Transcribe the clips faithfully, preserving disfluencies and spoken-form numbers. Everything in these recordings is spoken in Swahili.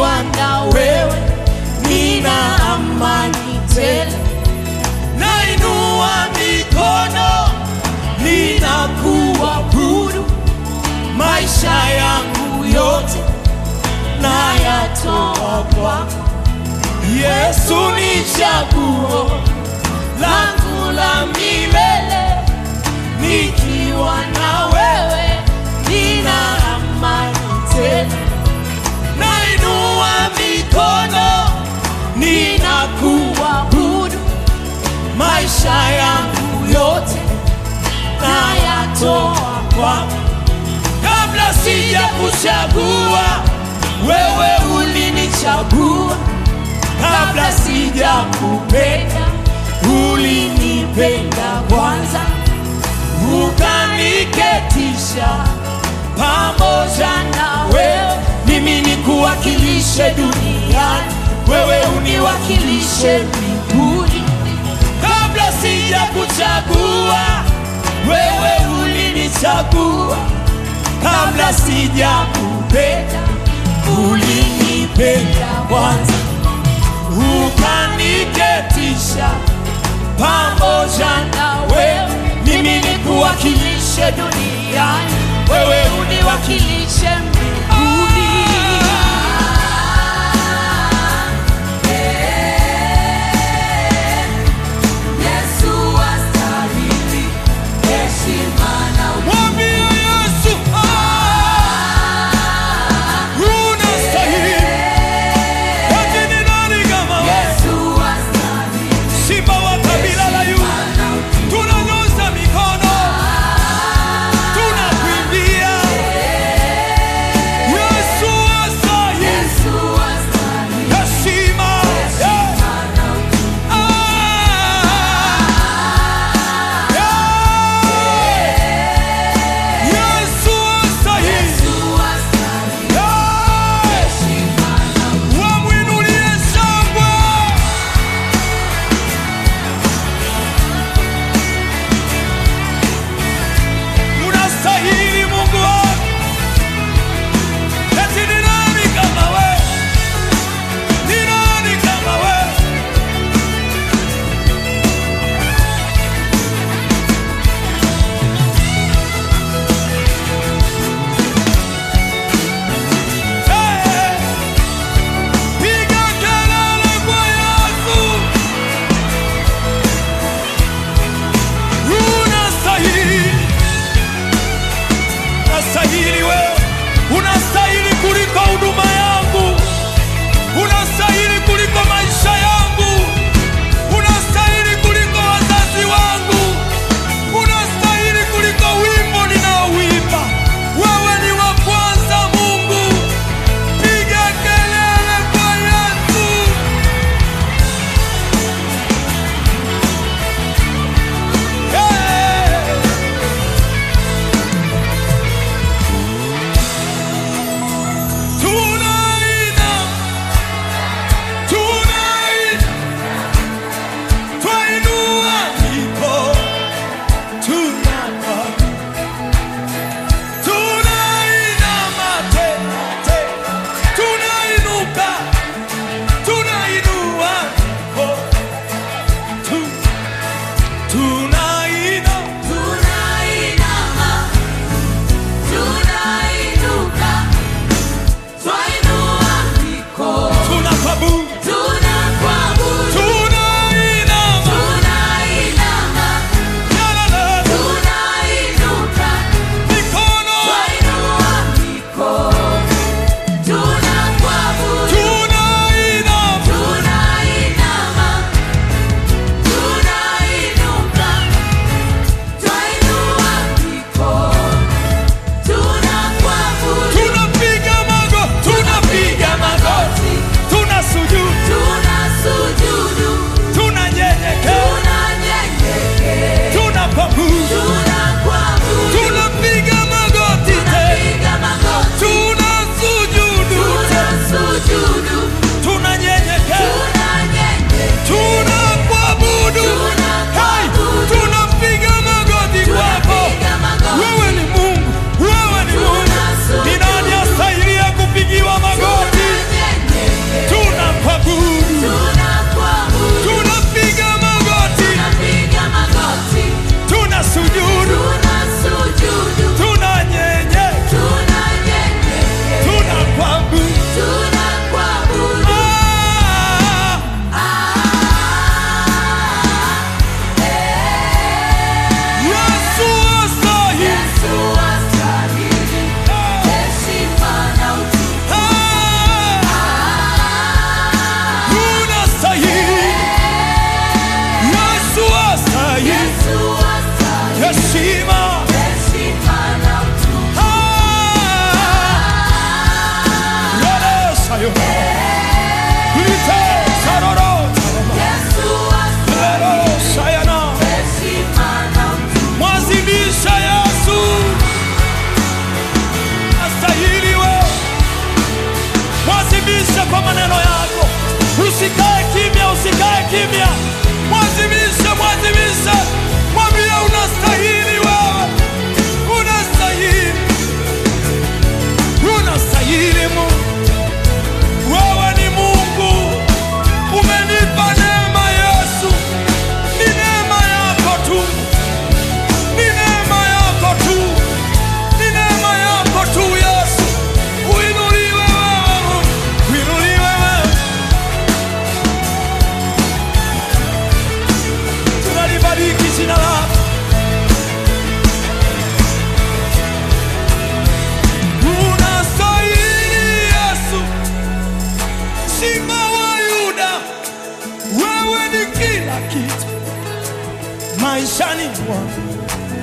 nikiwa na wewe nina amani tele. Nainua mikono ninakuabudu, maisha yangu yote nayatoa kwako. Yesu ni chaguo langu la milele, nikiwa na wewe nina amani tele. Nainua mikono ninakuabudu, maisha yangu yote nayatoa kwako. Kabla sija kuchagua wewe ulinichagua, kabla sija kupenda ulinipenda kwanza, ukaniketisha pamoja na wewe, mimi nikuwakilishe duniani, wewe uniwakilishe mbinguni. Kabla sija kuchagua wewe ulinichagua, kabla sija kupenda ulinipenda kwanza, ukaniketisha pamoja na wewe, mimi nikuwakilishe duniani, wewe uniwakilishe mbinguni. Yeah. Usikae kimya, usikae kimya. Mwazimishe, mwazimishe. Mwambie unastahili wewe. Unastahili. Unastahili Mungu. Wewe ni Mungu. Umenipa neema Yesu. Ni neema yako tu. Ni neema yako tu. Ni neema yako tu Yesu. Uinuliwe wewe. Uinuliwe wewe. Tunalibariki jina lako. Unastahili Yesu. Simba wa Yuda. Wewe ni kila kitu maishani mwangu.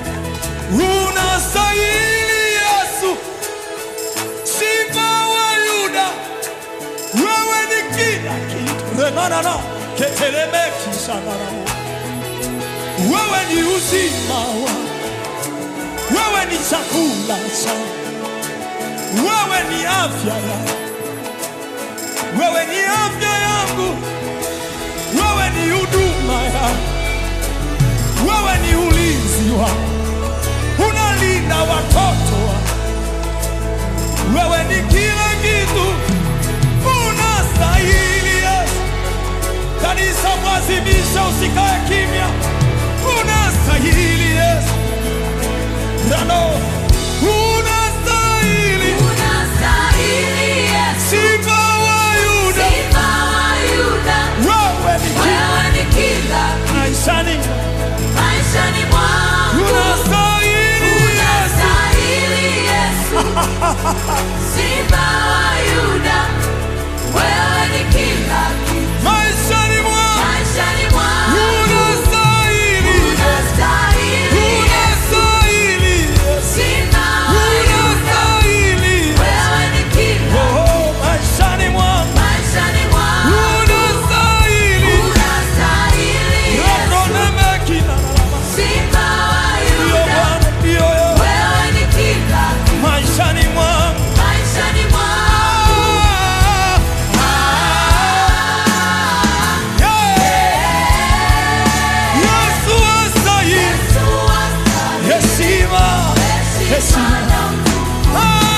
Unastahili Yesu. Simba wa Yuda. Wewe ni kila kitu. Renana ketelemeki sana. Wewe ni uzima wangu. Wewe ni chakula changu. Wewe ni afya yangu. Wewe ni afya yangu. Wewe ni huduma yangu. Wewe ni ulinzi wangu. Unalinda watoto wangu. Wewe ni kila kitu. Unastahili Yesu. Kanisa mwazimisha, usikae kimya. Unastahili Yesu. Rano. Unastahili. Unastahili Yesu. Simba wa Yuda. Simba wa Yuda. Wewe ni kila Wewe ni kila maishani. maishani mwangu. Unastahili Yesu. Unastahili Yesu. Simba wa Yuda. Wewe ni kila kitu Maishani mwangu. maishani mwangu. Unastahili. Unastahili Yesu. Unastahili. Simba wa Yuda. Unastahili. Wewe ni kila Oh, maishani mwangu. maishani mwangu. Unastahili. Unastahili Yesu. Ronemeki na nalama. Simba wa Ndio Yuda. Bwana, ndio Yesu. Wewe ni kila Maishani mwangu. maishani mwangu. Yesu astahili. Yesu astahili Heshima. heshima na utukufu.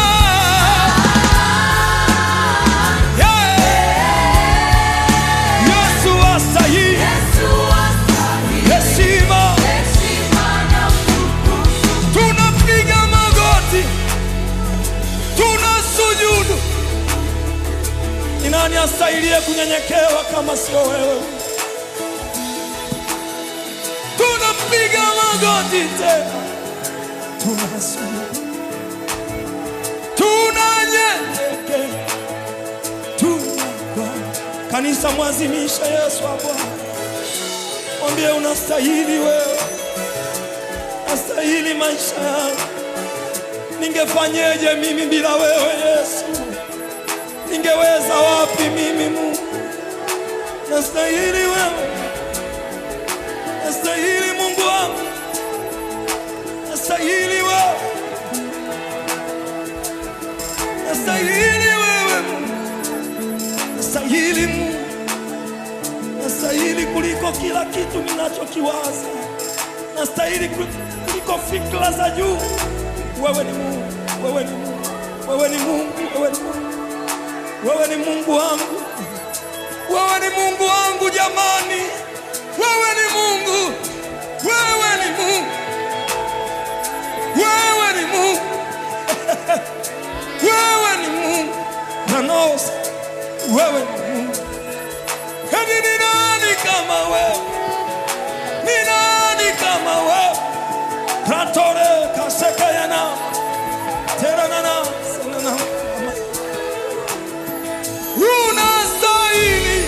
Yesu astahili. Yesu astahili Heshima. heshima na utukufu. Tunapiga magoti. Tunasujudu. Ni nani astahilie kunyenyekewa kama sio wewe? Tunapiga magoti tena. Tunasujudu. Tunanyenyekea. Tunakuwa. Kanisa mwazimisha Yesu hapo. Mwambie unastahili wewe. Unastahili maisha yangu. Ningefanyeje mimi bila wewe Yesu? Ningeweza wapi mimi Mungu? Nastahili wewe. Nastahili Mungu wangu. Nastahili wewe. Nastahili wewe Mungu. Nastahili Mungu. Nastahili kuliko kila kitu ninachokiwaza. Nastahili kuliko fikra za juu. Wewe ni Mungu. Wewe ni Mungu. Wewe ni Mungu. Wewe ni Mungu. Wewe ni Mungu wangu. Wewe ni Mungu wangu jamani. Wewe ni Mungu. Wewe ni Mungu. Wewe ni Mungu. Wewe ni Mungu. Nanos. Wewe ni Mungu. Hadi ni nani kama wewe? Ni nani kama wewe? Pratore kaseka yana. Tera nana. Sanana. Unastahili.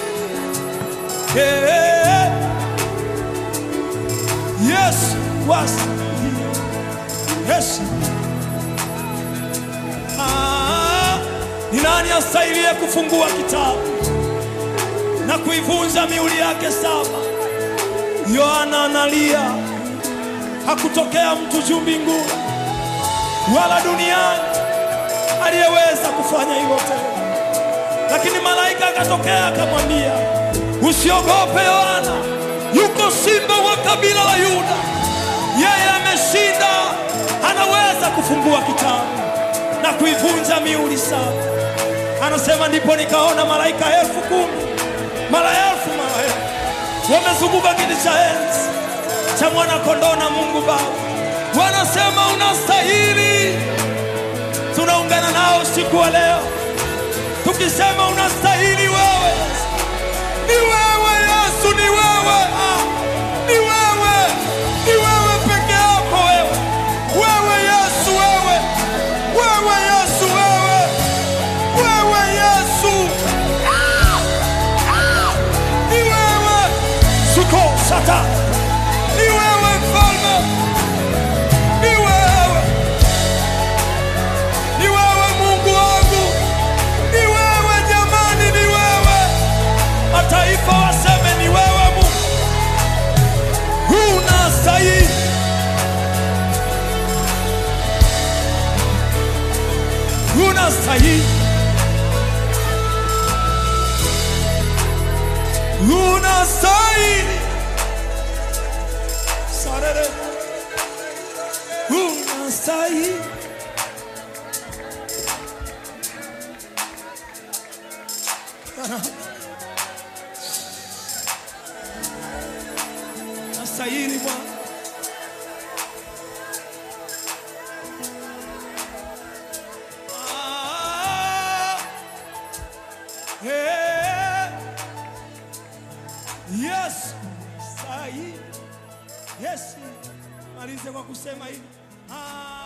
Yeah. Yes, wastahili. Yes. Ah, ni nani astahilie kufungua kitabu na kuivunja mihuri yake saba? Yohana analia. Hakutokea mtu juu mbinguni wala duniani aliyeweza kufanya hilo tena. Lakini malaika akatokea akamwambia, usiogope Yohana, yuko simba wa kabila la Yuda, yeye ameshinda, anaweza kufungua kitabu na kuivunja mihuri saba. Anasema ndipo nikaona malaika elfu kumi, mara elfu mara elfu, wamezunguka kiti cha enzi cha mwana kondoo na Mungu Baba. Wanasema unastahili. Tunaungana nao siku wa leo tukisema unastahili wewe. Ni wewe Yesu, ni wewe. Ah, ni wewe. Ni wewe peke yako wewe. Wewe Yesu wewe. Wewe Yesu wewe. Wewe Yesu. Ah, ah, ni wewe. Suko sata. Ni wewe mfalme. Ni wewe. Ni wewe Mungu wangu. Ni wewe jamani, ni wewe. Mataifa waseme ni wewe Mungu. Unastahili. Unastahili. Unastahili. Sarere. Unastahili. Unastahili Bwana. Ah, eh, yes, unastahili. Yes, malize kwa kusema hivi. Ah,